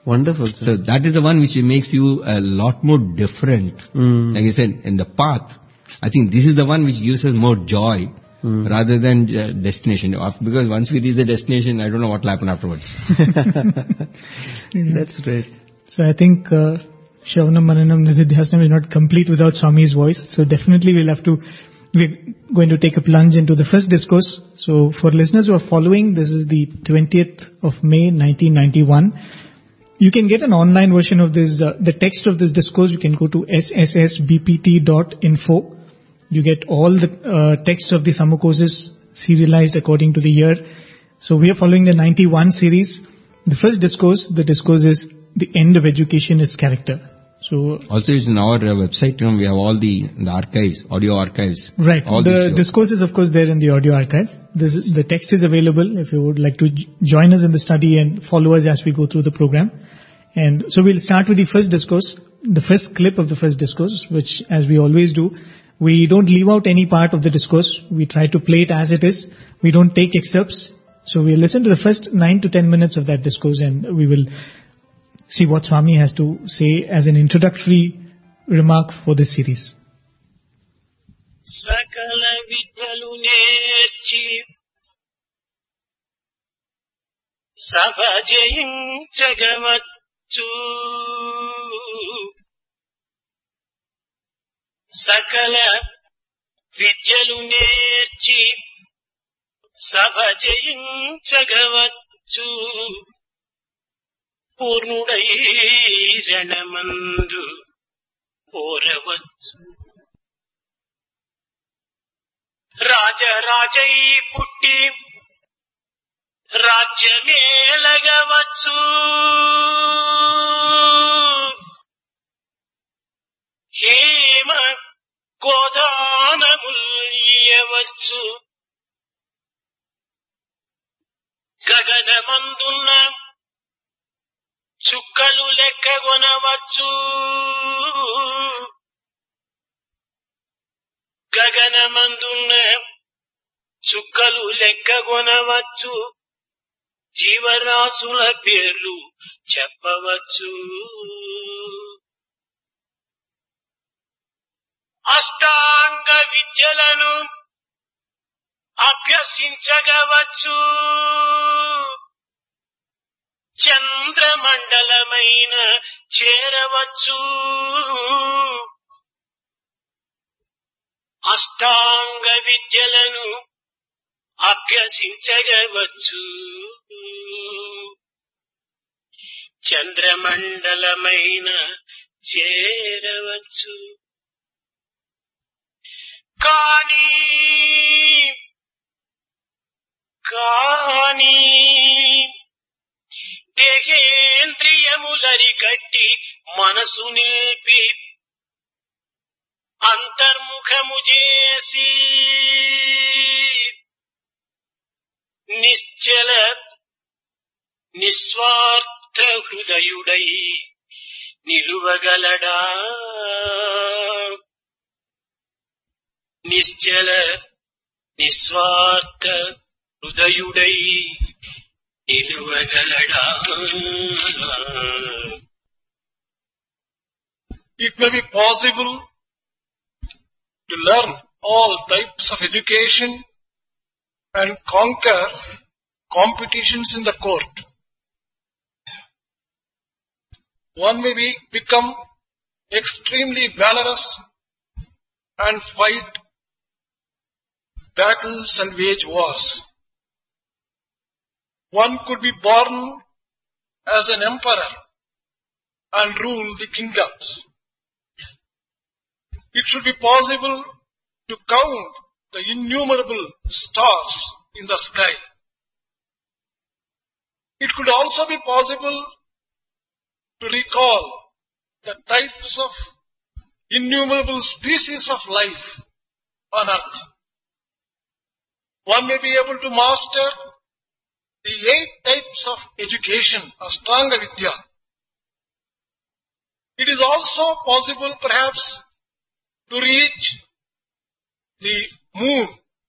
Wonderful, sir. So that is the one which makes you a lot more different. Mm. Like I said, in the path, I think this is the one which gives us more joy mm. rather than uh, destination. Because once we reach the destination, I don't know what will happen afterwards. That's great. So I think uh, Shravanam Mananam Nididhyasnam is not complete without Swami's voice. So definitely we'll have to, we're going to take a plunge into the first discourse. So for listeners who are following, this is the twentieth of May nineteen ninety-one. You can get an online version of this, uh, the text of this discourse. You can go to s s s b p t dot info. You get all the uh, texts of the summer courses serialized according to the year. So we are following the ninety-one series. The first discourse, the discourse is The End of Education is Character. So also it's in our uh, website, you know, we have all the, the archives, audio archives. Right. All The discourse is of course there in the audio archive. This is, the text is available if you would like to j- join us in the study and follow us as we go through the program. And so we'll start with the first discourse, the first clip of the first discourse, which as we always do, we don't leave out any part of the discourse. We try to play it as it is. We don't take excerpts. So we'll listen to the first nine to ten minutes of that discourse and we will see what Swami has to say as an introductory remark for this series. Sakala vidyalu nerchi sabhajayinchagavattu Sakala vidyalu nerchi sabhajayinchagavattu పూర్ణుడై రణమందు పోరవచ్చు రాజరాజై పుట్టి రాజ్యమేలగవచ్చు హేమ గోదానముల్యవచ్చు గగనమందున్న చుక్కలు లెక్కగొనవచ్చు గగనమందున్న చుక్కలు లెక్కగొనవచ్చు జీవరాశుల పేర్లు చెప్పవచ్చు అష్టాంగ విద్యలను అభ్యసించగవచ్చు చంద్రమండలమైన చేరవచ్చు అష్టాంగ విద్యలను అభ్యసించగవచ్చు చంద్రమండలమైన చేరవచ్చు కానీ కానీ దేహేంద్రియములరి కట్టి మనసు నిలిపి అంతర్ముఖము చేసి నిశ్చల నిస్వార్థ హృదయుడై నిలువగలడా నిశ్చల నిస్వార్థ హృదయుడై నిలువగలడా. It may be possible to learn all types of education and conquer competitions in the court. One may be, become extremely valorous and fight battles and wage wars. One could be born as an emperor and rule the kingdoms. It should be possible to count the innumerable stars in the sky. It could also be possible to recall the types of innumerable species of life on earth. One may be able to master the eight types of education, Ashtanga Vidya. It is also possible perhaps to reach the moon.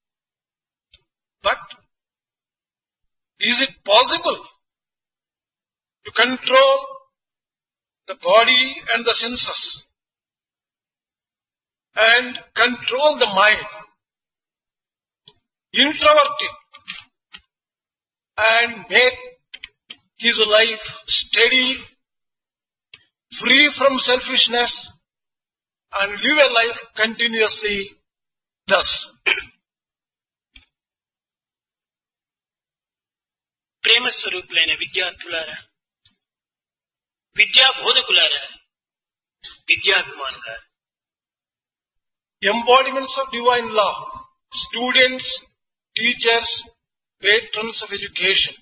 But is it possible to control the body and the senses and control the mind, introvert it, and make his life steady, free from selfishness, and live a life continuously thus. ప్రేమ స్వరూపులైన విద్యార్థులారా, విద్యా బోధకులారా, విద్యాభిమానులారా, embodiments of divine love, students, teachers, patrons of education.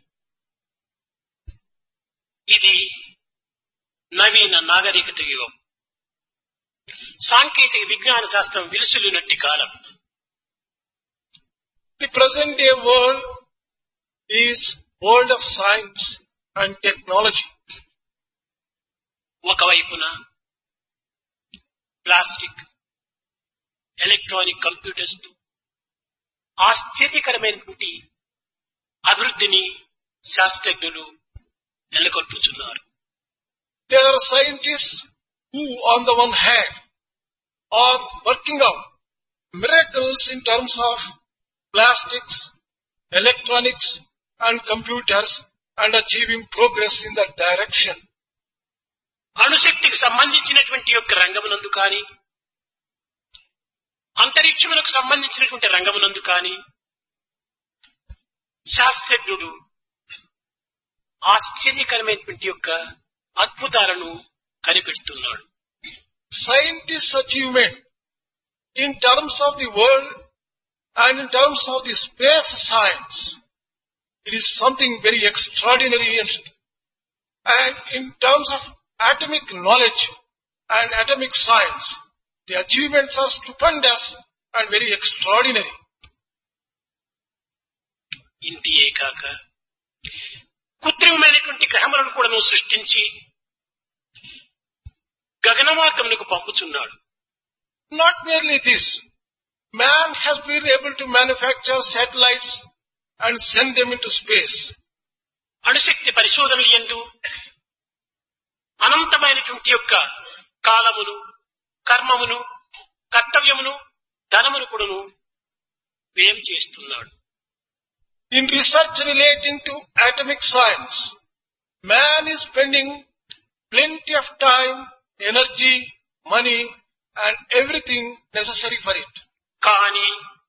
ఇది నవీన నాగరికత యుగం. సాంకేతిక విజ్ఞాన శాస్త్రం విలుసులునట్టి కాలం. The present day world is world of science and technology. ఒకవైపున ప్లాస్టిక్, ఎలక్ట్రానిక్ కంప్యూటర్స్ తో ఆశ్చర్యకరమైనటువంటి అభివృద్ధిని శాస్త్రజ్ఞులు నెలకొల్పుతున్నారు. There are scientists who, on the one hand, are working out miracles in terms of plastics, electronics, and computers, and achieving progress in that direction. అణుశక్తికి సంబంధించినటువంటి యొక్క రంగమునందు కానీ, అంతరిక్షములకు సంబంధించినటువంటి రంగమునందు కానీ శాస్త్రజ్ఞుడు ఆశ్చర్యకరమైనటువంటి యొక్క అద్భుతాలను కనిపెడుతున్నాడు. Scientists' achievement in terms of the world and in terms of the space science, it is something very extraordinary, and in terms of atomic knowledge and atomic science, the achievements are stupendous and very extraordinary. ఇంతియే కాక కృత్రిమమైనటువంటి గ్రహములను కూడా సృష్టించి గగన మార్గములకు పంపుతున్నాడు. Not merely this, man has been able to manufacture satellites and send them into space. అణుశక్తి పరిశోధనలు యందు అనంతమైనటువంటి యొక్క కాలమును, కర్మమును, కర్తవ్యమును, ధనమును కూడాను వ్యయం చేస్తున్నాడు. In research relating to atomic science, man is spending plenty of time, energy, money, and everything necessary for it. కానీ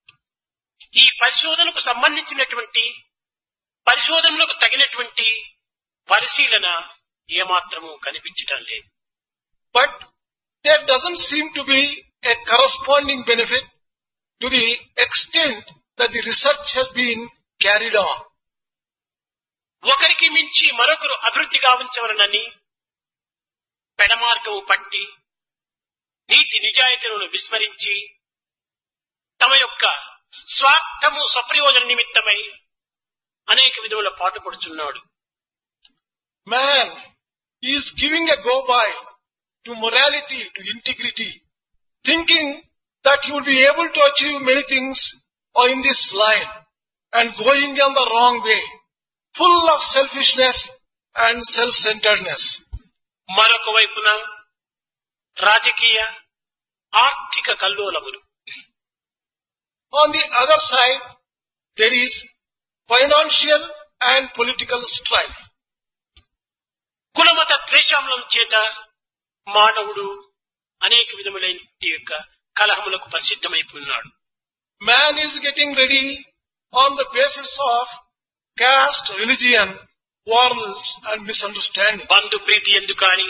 ఈ పరిశోధనకు సంబంధించినటువంటి పరిశోధనలకు తగినటువంటి పరిశీలన ఏమాత్రము కనిపించటం లేదు. But there doesn't seem to be a corresponding benefit to the extent that the research has been carried on. ఒకరికి మించి మరొకరు అభివృద్ధి గావించవలనని పెడమార్గము పట్టి నీతి నిజాయితీలను విస్మరించి తమ యొక్క స్వార్థము స్వప్రయోజన నిమిత్తమై అనేక విధముల పాటుపడుచున్నాడు. Man is giving a go-by to morality, to integrity, thinking that he will be able to achieve many things in this line, and going on the wrong way, full of selfishness and self-centeredness. మరొక వైపున రాజకీయ ఆర్థిక కల్లోలములు. On the other side, there is financial and political strife. కులమత ద్వేషముల చేత మానవుడు అనేక విధములైన యొక్క కలహములకు ప్రసిద్ధమైపోయినాడు. Man is getting ready on the basis of caste, religion, quarrels and misunderstanding. బంధు ప్రీతి ఎందుకు కానీ,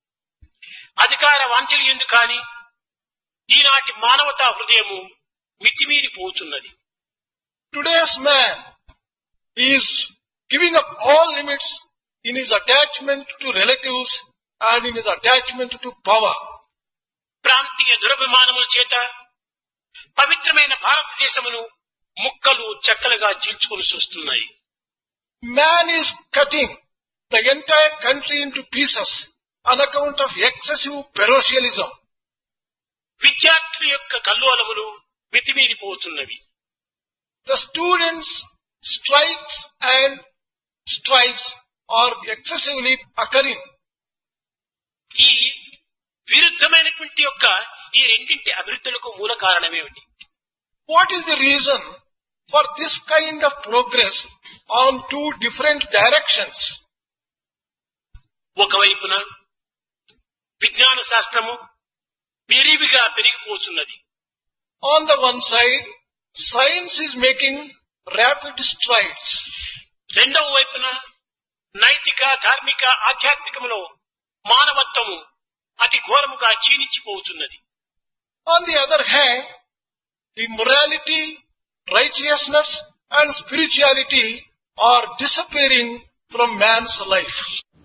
అధికార వాంఛలు ఎందుకు కానీ ఈనాటి మానవతా హృదయము మితిమీరిపోతున్నది. Today's man is giving up all limits in his attachment to relatives and in his attachment to power. ప్రాంతీయ దురభిమానముల చేత పవిత్రమైన భారతదేశమును ముక్కలు చెక్కలుగా చీల్చుకొని చూస్తున్నాయి. Man is cutting the entire country into pieces on account of excessive parochialism. విద్యార్థుల యొక్క కల్లోలములు మితిమీరిపోతున్నవి. The students' strikes and strifes are excessively occurring. ఈ విరుద్ధమైనటువంటి యొక్క ఈ రెండింటి అభివృద్ధులకు మూల కారణమేమిటి? What is the reason for this kind of progress on two different directions? ఒకవైపున విజ్ఞాన శాస్త్రము విరివిగా పెరిగిపోతున్నది. On the one side, science is making rapid strides. రెండవ వైపున నైతిక, ధార్మిక, ఆధ్యాత్మికములో మానవత్వము అతి ఘోరముగా క్షీణించిపోతున్నది. On the other hand, the morality, righteousness and spirituality are disappearing from man's life.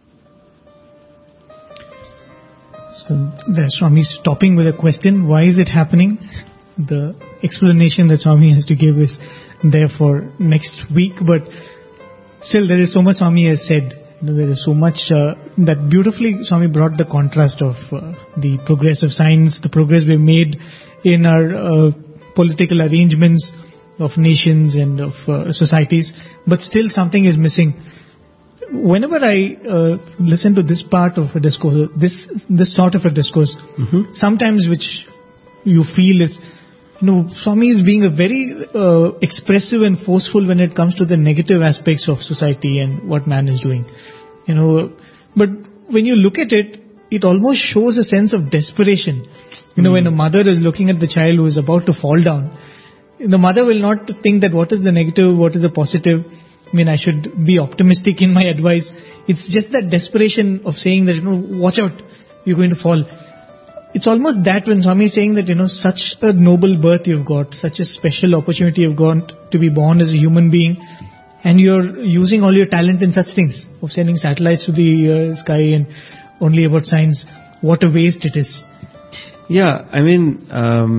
So the Swami is stopping with a question, why is it happening? The explanation that Swami has to give is there for next week, but still there is so much Swami has said. You know, there is so much uh, that beautifully Swami brought the contrast of uh, the progress of science, the progress we've made in our uh, political arrangements of nations and of uh, societies, but still something is missing. Whenever I uh, listen to this part of a discourse, this this sort of a discourse, Mm-hmm. sometimes which you feel is, you know, Swami is being a very uh, expressive and forceful when it comes to the negative aspects of society and what man is doing. You know, but when you look at it, it almost shows a sense of desperation. You know, when a mother is looking at the child who is about to fall down, the mother will not think that what is the negative, what is the positive. I mean, I should be optimistic in my advice. It's just that desperation of saying that, you know, watch out, you're going to fall. It's almost that when Swami is saying that, you know, such a noble birth you've got, such a special opportunity you've got to be born as a human being, and you're using all your talent in such things, of sending satellites to the uh, sky and only about science. What a waste it is. Yeah, I mean, um,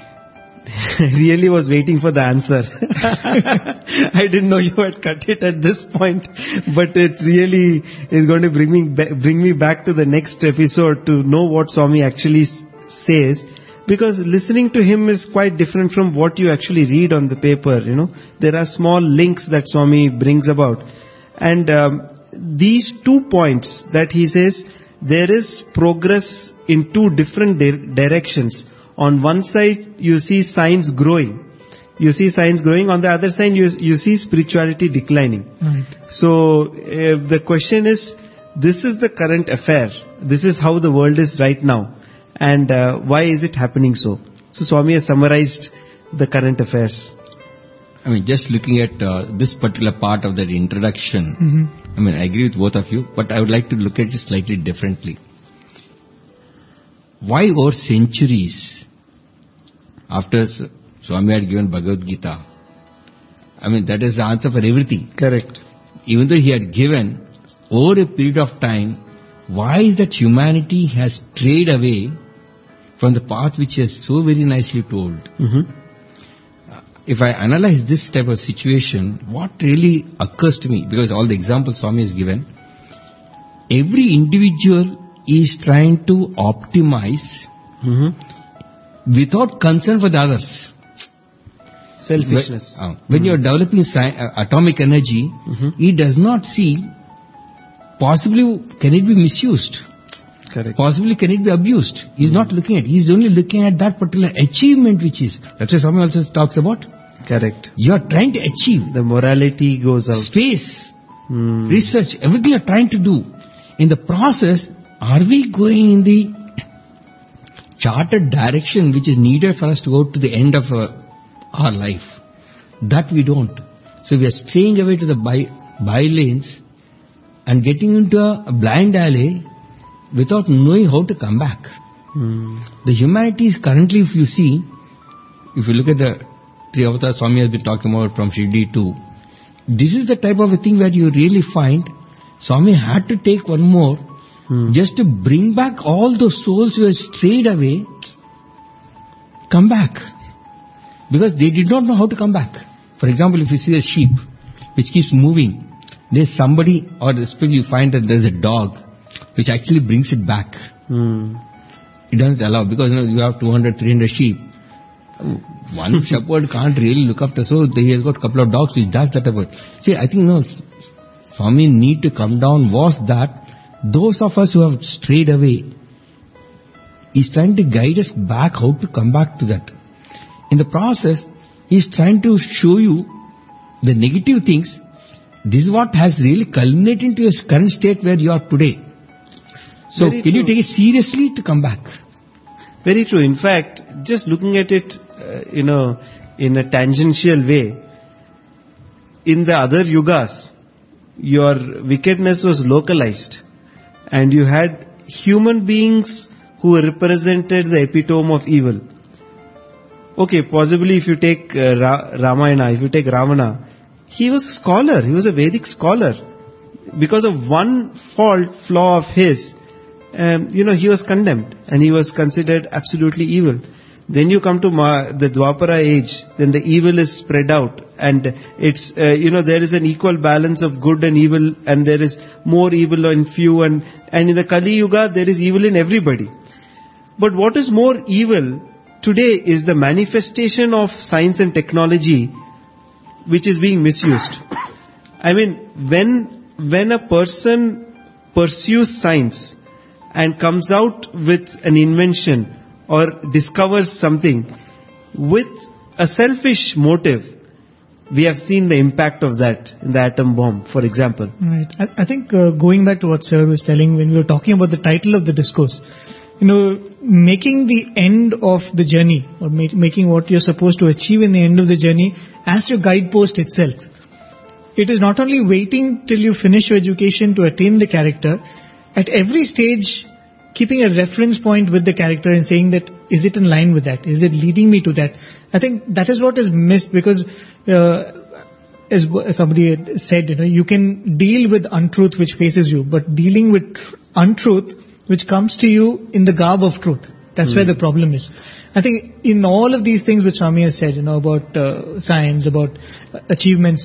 I really was waiting for the answer. I didn't know you had cut it at this point, but it really is going to bring me ba- bring me back to the next episode to know what Swami actually s- says, because listening to him is quite different from what you actually read on the paper. You know, there are small links that Swami brings about, and um, these two points that he says, there is progress in two different di- directions. On one side, you see science growing. You see science growing. On the other side, you, you see spirituality declining. Right. So, uh, the question is, this is the current affair. This is how the world is right now. And uh, why is it happening so? So, Swami has summarized the current affairs. I mean, just looking at uh, this particular part of that introduction, Mm-hmm. I mean, I agree with both of you, but I would like to look at it slightly differently. Why over centuries, after S- Swami had given Bhagavad Gita, I mean, that is the answer for everything. Correct. Even though he had given, over a period of time, why is that humanity has strayed away from the path which he has so very nicely told? Mm-hmm. If I analyze this type of situation, what really occurs to me, because all the examples Swami has given, every individual is trying to optimize Mm-hmm. without concern for the others. Selfishness. When, uh, when you are developing sci- uh, atomic energy, Mhm. he does not see, possibly can it be misused? Correct. Possibly can it be abused? He's not looking at, he's only looking at that particular achievement which is. That's why Swami also talks about, Correct. you are trying to achieve The morality goes out. space, Hmm. research, everything you're trying to do. In the process, are we going in the charted direction which is needed for us to go to the end of uh, our life? That we don't. So we are straying away to the by, by lanes and getting into a, a blind alley without knowing how to come back. Hmm. The humanity is currently, if you see, if you look at the three avatars Swami has been talking about from Shirdi too, this is the type of a thing where you really find Swami had to take one more Hmm. just to bring back all those souls who have strayed away, come back. Because they did not know how to come back. For example, if you see a sheep which keeps moving, there's somebody, or especially you find that there's a dog which actually brings it back. Hmm. It doesn't allow, because you know you have two hundred, three hundred sheep. One shepherd can't really look after, so he has got a couple of dogs which does that about. See, I think no, Swami need to come down was that those of us who have strayed away, he's trying to guide us back how to come back to that. In the process, he's trying to show you the negative things. This is what has really culminated into your current state where you are today. So Very can true. you take it seriously to come back? Very true. In fact, just looking at it, uh, you know, in a tangential way, in the other yugas, your wickedness was localized, and you had human beings who represented the epitome of evil. Okay, possibly if you take uh, Ra- Ramayana, if you take Ravana, he was a scholar, he was a Vedic scholar. Because of one fault, flaw of his, um, you know, he was condemned and he was considered absolutely evil. Then you come to Ma- the Dwapara age, then the evil is spread out, and it's, uh, you know, there is an equal balance of good and evil, and there is more evil in few, and, and in the Kali Yuga, there is evil in everybody. But what is more evil today is the manifestation of science and technology which is being misused. I mean, when, when a person pursues science and comes out with an invention or discovers something with a selfish motive, we have seen the impact of that in the atom bomb, for example. Right. I, I think uh, going back to what Sir was telling when we were talking about the title of the discourse, you know, making the end of the journey or make, making what you're supposed to achieve in the end of the journey as your guidepost itself. It is not only waiting till you finish your education to attain the character, at every stage keeping a reference point with the character and saying that, is it in line with that? Is it leading me to that? I think that is what is missed because, uh, as somebody had said, you know, you can deal with untruth which faces you, but dealing with tr- untruth which comes to you in the garb of truth, that's mm. where the problem is. I think in all of these things which Swami has said, you know, about uh, science, about uh, achievements,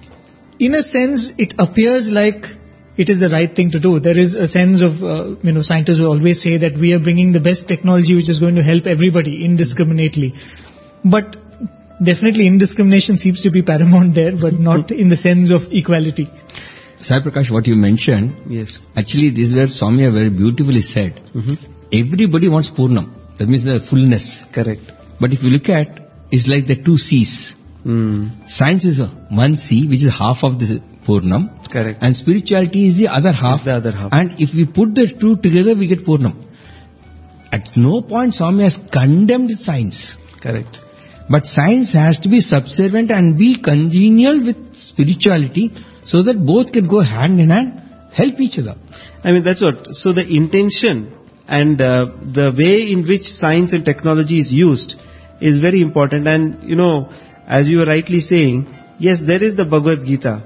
in a sense it appears like it is the right thing to do. There is a sense of, uh, you know, scientists will always say that we are bringing the best technology which is going to help everybody indiscriminately. But definitely indiscrimination seems to be paramount there, but not in the sense of equality. Sai Prakash, what you mentioned, Yes. actually this is where Swami very beautifully said, Mm-hmm. everybody wants Purnam. That means the fullness. Correct. But if you look at, it's like the two C's. Mm. Science is a one C, which is half of this Purnam. Correct. And spirituality is the other half. Is the other half. And if we put the two together, we get Purnam. At no point Swami has condemned science. Correct. But science has to be subservient and be congenial with spirituality so that both can go hand in hand, help each other. I mean, that's what. So the intention and uh, the way in which science and technology is used is very important. And, you know, as you were rightly saying, yes, there is the Bhagavad Gita.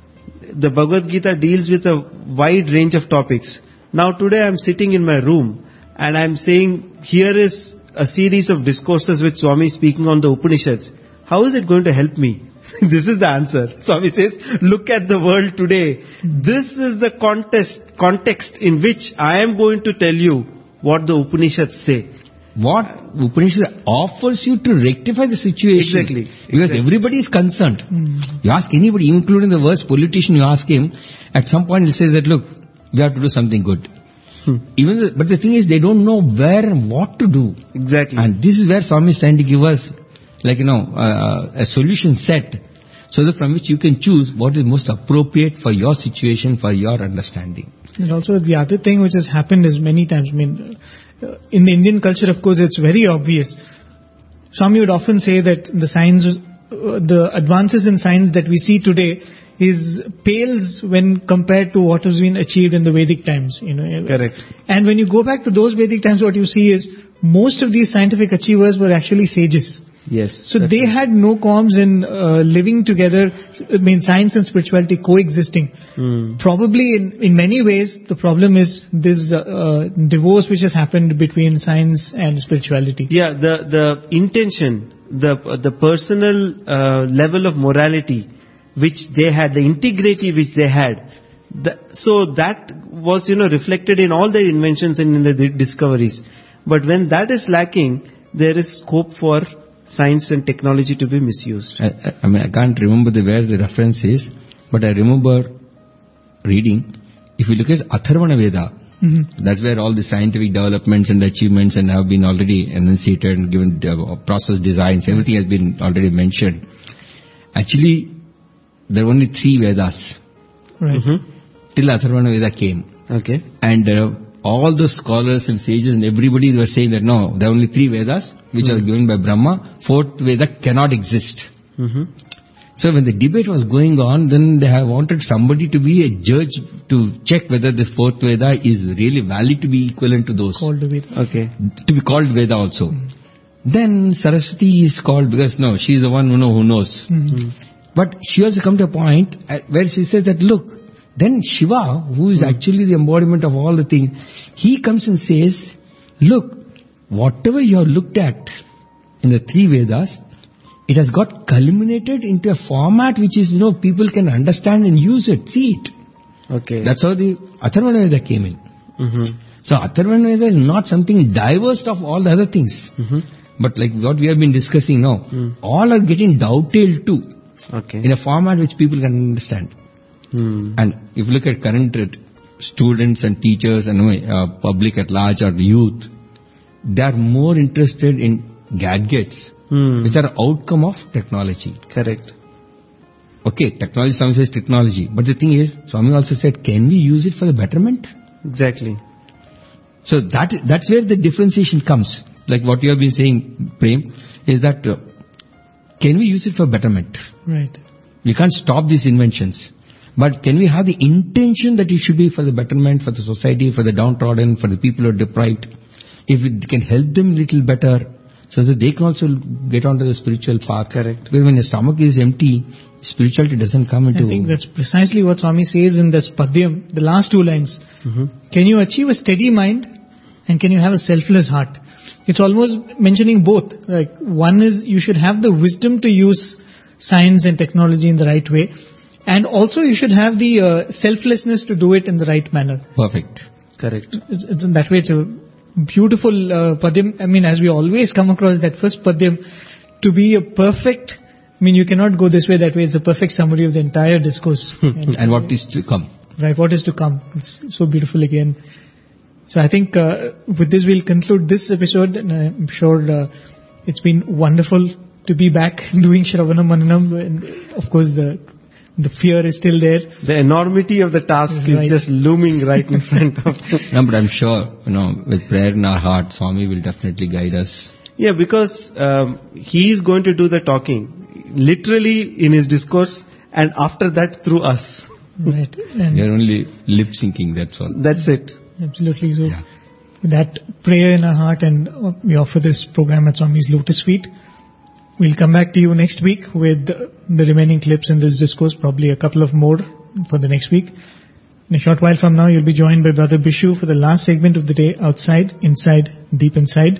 The Bhagavad Gita deals with a wide range of topics. Now today I'm sitting in my room and I'm saying, here is a series of discourses with Swami speaking on the Upanishads. How is it going to help me? This is the answer. Swami says, look at the world today. This is the context, context in which I am going to tell you what the Upanishads say. What Upanishad offers you to rectify the situation. Exactly. Because Exactly. everybody is concerned. Mm. You ask anybody, including the worst politician, you ask him, at some point he says that, look, we have to do something good. Hmm. Even the, but the thing is, they don't know where and what to do. Exactly. And this is where Swami is trying to give us, like, you know, uh, a solution set, so that from which you can choose what is most appropriate for your situation, for your understanding. And also the other thing which has happened is many times, I mean, uh, in the Indian culture, of course, it's very obvious. Swami would often say that the science, uh, the advances in science that we see today is pales when compared to what has been achieved in the Vedic times. You know. Correct. And when you go back to those Vedic times, what you see is most of these scientific achievers were actually sages. Yes. So they had no qualms in uh, living together, I mean science and spirituality coexisting. Mm. Probably in, in many ways the problem is this uh, uh, divorce which has happened between science and spirituality. Yeah, the, the intention, the, the personal uh, level of morality which they had, the integrity which they had, the, so that was, you know, reflected in all their inventions and in the di- discoveries. But when that is lacking, there is scope for science and technology to be misused. I, I, I mean, I can't remember the, where the reference is, but I remember reading, if you look at Atharvana Veda, Mhm. That's where all the scientific developments and achievements and have been already enunciated and given uh, process designs. Everything has been already mentioned. Actually, there are only three Vedas Right. till Atharvana Veda came. Okay. And uh, all the scholars and sages and everybody were saying that no, there are only three Vedas which are given by Brahma. Fourth Veda cannot exist. Mm-hmm. So when the debate was going on, then they have wanted somebody to be a judge to check whether the fourth Veda is really valid to be equivalent to those. Called the Veda. Okay. To be called Veda also. Then Saraswati is called because no, she is the one who know who knows. Mhm. But she also come to a point at where she says that look, then Shiva, who is actually the embodiment of all the things, he comes and says, look, whatever you have looked at in the three Vedas, it has got culminated into a format which is, you know, people can understand and use it, see it. Okay. That's how the Atharvana Veda came in. Mm-hmm. So Atharvana Veda is not something diverse of all the other things. Mm-hmm. But like what we have been discussing now, Mm. all are getting dovetailed too Okay. in a format which people can understand. Hmm. And if you look at current uh, students and teachers and uh, public at large or the youth, they are more interested in gadgets Hmm. which are outcome of technology. Correct. Okay, technology, Swami says technology. But the thing is, Swami also said, can we use it for the betterment? Exactly. So that that's where the differentiation comes. Like what you have been saying, Prem, is that uh, can we use it for betterment? Right. We can't stop these inventions. But can we have the intention that it should be for the betterment, for the society, for the downtrodden, for the people who are deprived? If it can help them little better, so that they can also get onto the spiritual path. Correct. Because when your stomach is empty, spirituality doesn't come into... I think that's precisely what Swami says in this Padyam, the last two lines. Mm-hmm. Can you achieve a steady mind and can you have a selfless heart? It's almost mentioning both. Like one is you should have the wisdom to use science and technology in the right way, and also you should have the uh, selflessness to do it in the right manner. Perfect. Correct. It's, it's in that way it's a beautiful uh, Padyam. I mean, as we always come across that first Padyam, to be a perfect, I mean, you cannot go this way, that way. It's a perfect summary of the entire discourse. and, And what is to come. Right, what is to come. It's so beautiful again. So I think uh, with this we'll conclude this episode, and I'm sure uh, it's been wonderful to be back doing Shravanam Mananam, and of course the the fear is still there. The enormity of the task Right. is just looming right in front of No, but I'm sure, you know, with prayer in our heart, Swami will definitely guide us. Yeah, because um, he is going to do the talking, literally in his discourse, and after that through us. Right, and We are only lip syncing, that's all. That's it. absolutely. So Yeah. with that prayer in our heart, and uh, we offer this program at Swami's Lotus Feet. We'll come back to you next week with uh, the remaining clips in this discourse, probably a couple of more for the next week. In a short while from now, you'll be joined by Brother Bishu for the last segment of the day, Outside, Inside, Deep Inside.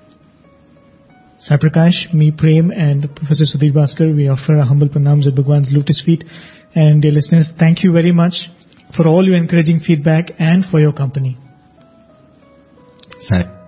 Sai Prakash, me, Prem, and Professor Sudhir Bhaskar, we offer our humble pranams at Bhagwan's Lotus Feet. And dear listeners, thank you very much for all your encouraging feedback and for your company. Sai.